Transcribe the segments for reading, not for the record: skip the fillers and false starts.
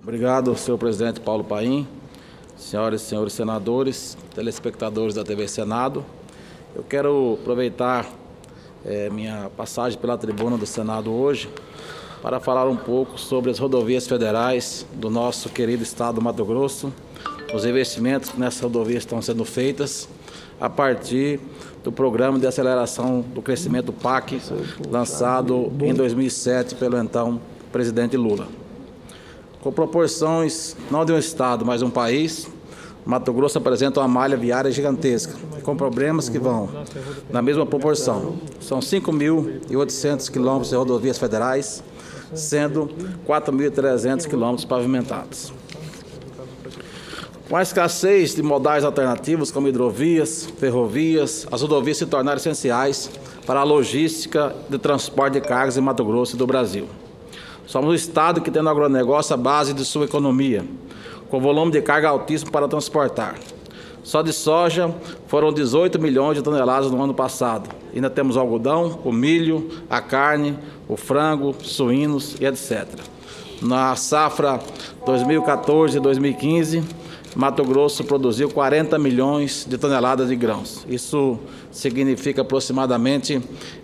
Obrigado, senhor presidente Paulo Paim, senhoras e senhores senadores, telespectadores da TV Senado. Eu quero aproveitar minha passagem pela tribuna do Senado hoje para falar um pouco sobre as rodovias federais do nosso querido estado do Mato Grosso, os investimentos que nessas rodovias estão sendo feitas a partir do Programa de Aceleração do Crescimento PAC, lançado em 2007 pelo então presidente Lula. Com proporções não de um estado, mas de um país, Mato Grosso apresenta uma malha viária gigantesca, com problemas que vão na mesma proporção. São 5.800 quilômetros de rodovias federais, sendo 4.300 quilômetros pavimentados. Com a escassez de modais alternativos, como hidrovias, ferrovias, as rodovias se tornaram essenciais para a logística de transporte de cargas em Mato Grosso e do Brasil. Somos o estado que tem no agronegócio a base de sua economia, com volume de carga altíssimo para transportar. Só de soja foram 18 milhões de toneladas no ano passado. Ainda temos o algodão, o milho, a carne, o frango, suínos e etc. Na safra 2014 e 2015, Mato Grosso produziu 40 milhões de toneladas de grãos. Isso significa aproximadamente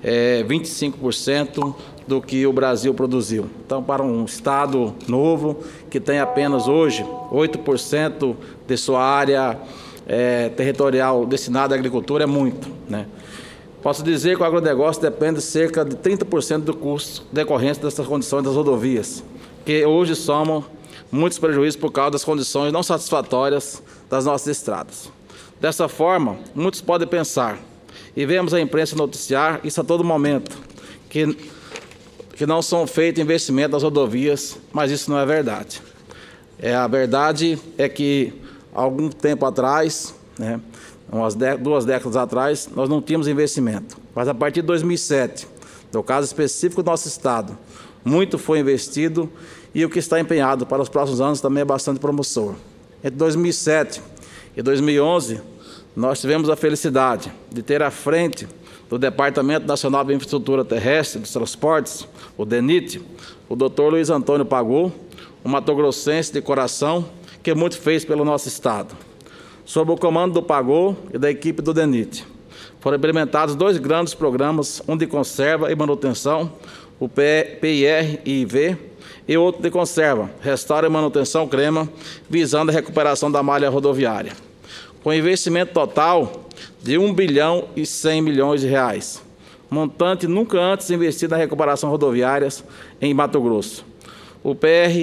25% do que o Brasil produziu. Então, para um estado novo, que tem apenas hoje 8% de sua área territorial destinada à agricultura, é muito, né? Posso dizer que o agronegócio depende de cerca de 30% do custo decorrente dessas condições das rodovias, que hoje somam muitos prejuízos por causa das condições não satisfatórias das nossas estradas. Dessa forma, muitos podem pensar, e vemos a imprensa noticiar isso a todo momento, que não são feitos investimentos nas rodovias, mas isso não é verdade. A verdade é que, há algum tempo atrás, umas 2 décadas atrás, nós não tínhamos investimento. Mas a partir de 2007, no caso específico do nosso estado, muito foi investido e o que está empenhado para os próximos anos também é bastante promissor. Entre 2007 e 2011, nós tivemos a felicidade de ter à frente do Departamento Nacional de Infraestrutura Terrestre e dos Transportes, o DENIT, o Dr. Luiz Antônio Pagô, um matogrossense de coração, que muito fez pelo nosso estado. Sob o comando do Pagô e da equipe do DENIT, foram implementados 2 grandes programas, um de conserva e manutenção, o PIR-IV, e outro de conserva, restauro e manutenção CREMA, visando a recuperação da malha rodoviária. Com investimento total de R$ 1 bilhão e 100 milhões de reais, montante nunca antes investido na recuperação rodoviárias em Mato Grosso. O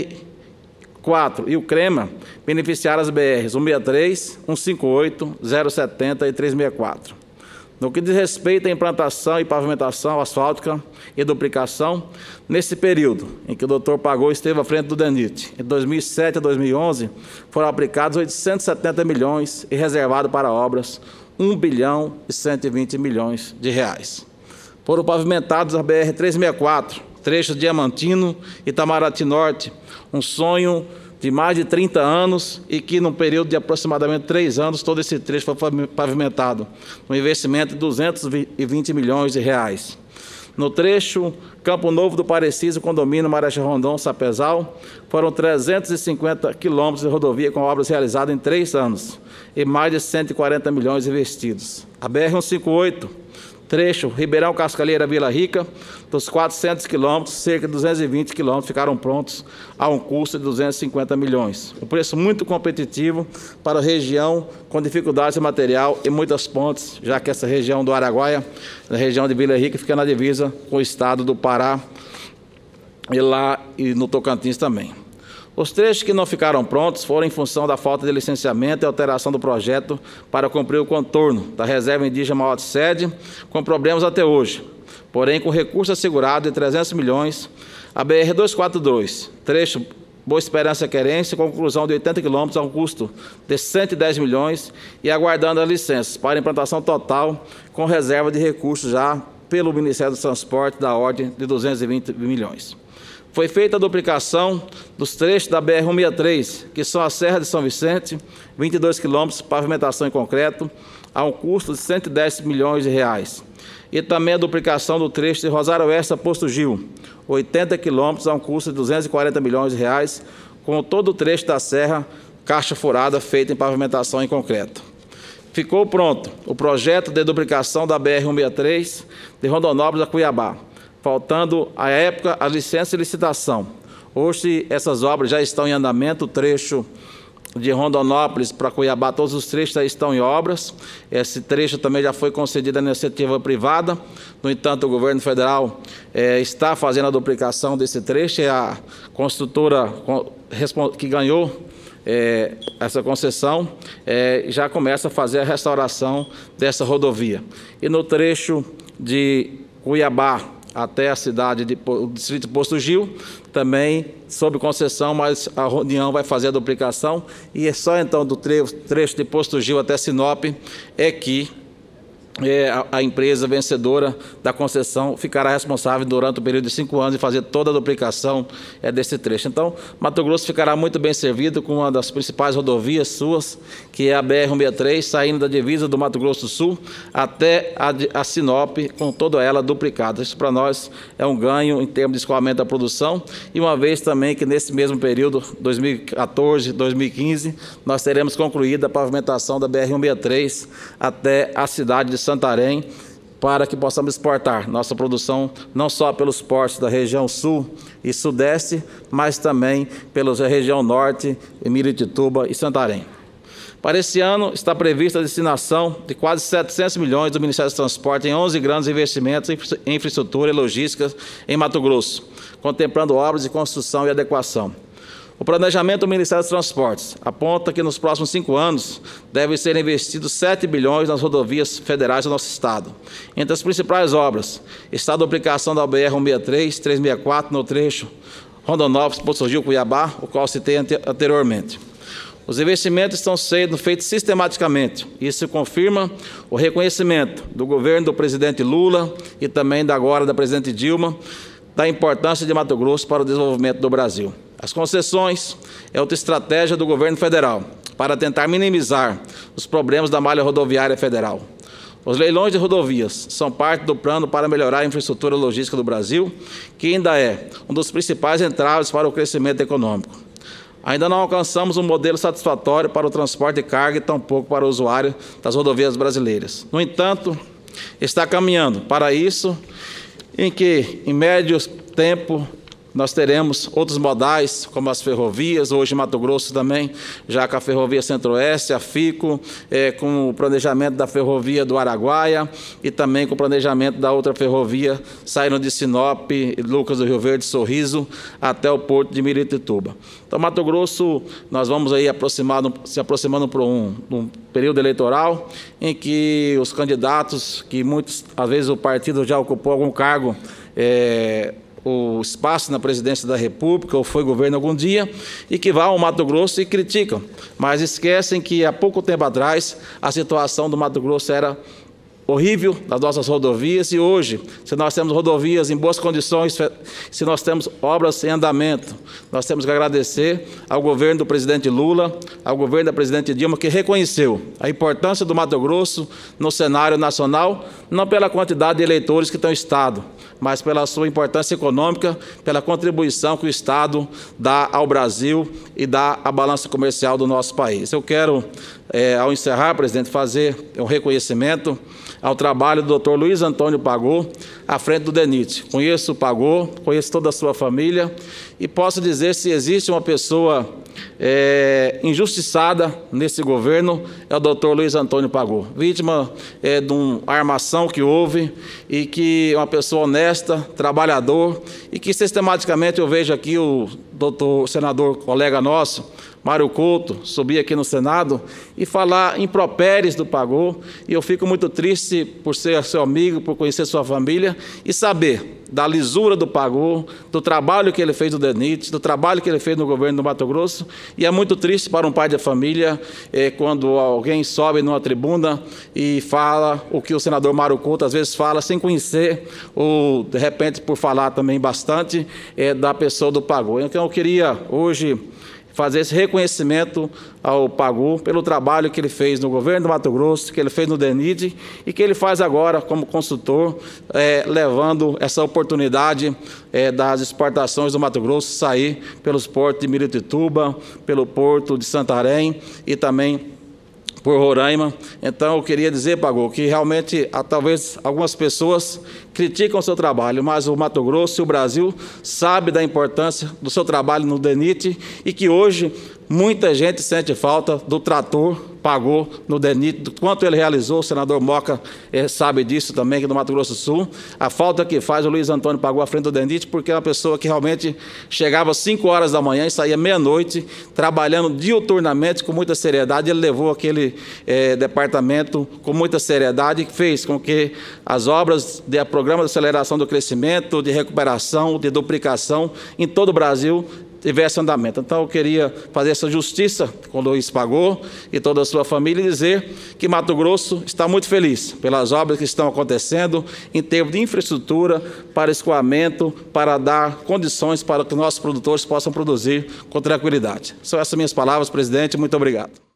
PR-4 e o CREMA beneficiaram as BRs 163, 158, 070 e 364. No que diz respeito à implantação e pavimentação asfáltica e duplicação, nesse período em que o doutor Pagô esteve à frente do DENIT, em 2007 a 2011, foram aplicados 870 milhões e reservado para obras 1 bilhão e 120 milhões de reais. Foram pavimentados a BR-364, trechos Diamantino e Itamaraty Norte, um sonho de mais de 30 anos e que, num período de aproximadamente 3 anos, todo esse trecho foi pavimentado, um investimento de 220 milhões de reais. No trecho Campo Novo do Parecido, condomínio Marechal Rondon, Sapezal, foram 350 quilômetros de rodovia com obras realizadas em 3 anos e mais de 140 milhões investidos. A BR-158, trecho Ribeirão Cascalheira Vila Rica, dos 400 quilômetros, cerca de 220 quilômetros ficaram prontos a um custo de 250 milhões. Um preço muito competitivo para a região com dificuldades de material e muitas pontes, já que essa região do Araguaia, a região de Vila Rica, fica na divisa com o estado do Pará e lá e no Tocantins também. Os trechos que não ficaram prontos foram em função da falta de licenciamento e alteração do projeto para cumprir o contorno da reserva indígena Maior de Sede, com problemas até hoje. Porém, com recurso assegurado de 300 milhões, a BR-242, trecho Boa Esperança Querência, com conclusão de 80 quilômetros a um custo de 110 milhões e aguardando as licenças para implantação total, com reserva de recursos já pelo Ministério do Transporte da ordem de 220 milhões. Foi feita a duplicação dos trechos da BR-163, que são a Serra de São Vicente, 22 quilômetros, pavimentação em concreto, a um custo de 110 milhões de reais. E também a duplicação do trecho de Rosário Oeste a Posto Gil, 80 quilômetros, a um custo de 240 milhões de reais, com todo o trecho da serra caixa furada feita em pavimentação em concreto. Ficou pronto o projeto de duplicação da BR-163 de Rondonópolis a Cuiabá, faltando, à época, a licença e licitação. Hoje, essas obras já estão em andamento, o trecho de Rondonópolis para Cuiabá, todos os trechos já estão em obras. Esse trecho também já foi concedido à iniciativa privada. No entanto, o governo federal está fazendo a duplicação desse trecho. É a construtora que ganhou essa concessão já começa a fazer a restauração dessa rodovia. E no trecho de Cuiabá até a cidade o distrito de Posto Gil, também sob concessão, mas a União vai fazer a duplicação, e é só então do trecho de Posto Gil até Sinop é que a empresa vencedora da concessão ficará responsável durante o período de 5 anos de fazer toda a duplicação desse trecho. Então, Mato Grosso ficará muito bem servido com uma das principais rodovias suas, que é a BR-163, saindo da divisa do Mato Grosso do Sul até a Sinop, com toda ela duplicada. Isso para nós é um ganho em termos de escoamento da produção, e uma vez também que nesse mesmo período, 2014, 2015, nós teremos concluído a pavimentação da BR-163 até a cidade de Santarém, para que possamos exportar nossa produção não só pelos portos da região sul e sudeste, mas também pela região norte, Miritituba e Santarém. Para esse ano, está prevista a destinação de quase 700 milhões do Ministério do Transporte em 11 grandes investimentos em infraestrutura e logística em Mato Grosso, contemplando obras de construção e adequação. O planejamento do Ministério dos Transportes aponta que nos próximos 5 anos devem ser investidos 7 bilhões nas rodovias federais do nosso estado. Entre as principais obras está a duplicação da BR-163, 364 no trecho Rondonópolis, Posto Gil, Cuiabá, o qual citei anteriormente. Os investimentos estão sendo feitos sistematicamente. Isso confirma o reconhecimento do governo do presidente Lula e também da presidente Dilma da importância de Mato Grosso para o desenvolvimento do Brasil. As concessões é outra estratégia do governo federal para tentar minimizar os problemas da malha rodoviária federal. Os leilões de rodovias são parte do plano para melhorar a infraestrutura logística do Brasil, que ainda é um dos principais entraves para o crescimento econômico. Ainda não alcançamos um modelo satisfatório para o transporte de carga e tampouco para o usuário das rodovias brasileiras. No entanto, está caminhando para isso, em que, em médio tempo, nós teremos outros modais, como as ferrovias, hoje em Mato Grosso também, já com a Ferrovia Centro-Oeste, a FICO, com o planejamento da Ferrovia do Araguaia e também com o planejamento da outra ferrovia, saindo de Sinop, Lucas do Rio Verde, Sorriso, até o porto de Miritituba. Então, Mato Grosso, nós vamos aí se aproximando para um período eleitoral em que os candidatos, que muitas, às vezes o partido já ocupou algum cargo, o espaço na presidência da República, ou foi governo algum dia, e que vão ao Mato Grosso e criticam, mas esquecem que há pouco tempo atrás a situação do Mato Grosso era horrível nas nossas rodovias, e hoje, se nós temos rodovias em boas condições, se nós temos obras em andamento, nós temos que agradecer ao governo do presidente Lula, ao governo da presidente Dilma, que reconheceu a importância do Mato Grosso no cenário nacional, não pela quantidade de eleitores que tem o Estado, mas pela sua importância econômica, pela contribuição que o Estado dá ao Brasil e dá à balança comercial do nosso país. Eu quero, ao encerrar, presidente, fazer um reconhecimento ao trabalho do Dr. Luiz Antônio Pagô, à frente do DENIT. Conheço o Pagô, conheço toda a sua família, e posso dizer, se existe uma pessoa injustiçada nesse governo, é o Dr. Luiz Antônio Pagô, vítima de uma armação que houve, e que é uma pessoa honesta, trabalhador, e que sistematicamente eu vejo aqui o senador colega nosso, Mário Couto, subir aqui no Senado e falar impropérios do Pagô, e eu fico muito triste por ser seu amigo, por conhecer sua família e saber da lisura do Pagô, do trabalho que ele fez no DENIT, do trabalho que ele fez no governo do Mato Grosso, e é muito triste para um pai de família quando alguém sobe numa tribuna e fala o que o senador Mário Couto às vezes fala sem conhecer, ou de repente por falar também bastante da pessoa do Pagô. Então eu queria hoje fazer esse reconhecimento ao Pagu pelo trabalho que ele fez no governo do Mato Grosso, que ele fez no DENIT e que ele faz agora como consultor, levando essa oportunidade das exportações do Mato Grosso sair pelos portos de Miritituba, pelo porto de Santarém e também por Roraima. Então, eu queria dizer, Pagu, que realmente, talvez algumas pessoas criticam o seu trabalho, mas o Mato Grosso e o Brasil sabem da importância do seu trabalho no DENIT e que hoje muita gente sente falta do trator Pagu no DENIT, do quanto ele realizou. O senador Moca sabe disso também, aqui no Mato Grosso do Sul. A falta que faz o Luiz Antônio Pagu à frente do DENIT, porque é uma pessoa que realmente chegava às 5 horas da manhã e saía meia-noite, trabalhando diuturnamente com muita seriedade. Ele levou aquele departamento com muita seriedade, que fez com que as obras do Programa de Aceleração do Crescimento, de recuperação, de duplicação em todo o Brasil tivesse andamento. Então, eu queria fazer essa justiça com o Luiz Pagu e toda a sua família e dizer que Mato Grosso está muito feliz pelas obras que estão acontecendo em termos de infraestrutura, para escoamento, para dar condições para que nossos produtores possam produzir com tranquilidade. São essas minhas palavras, presidente. Muito obrigado.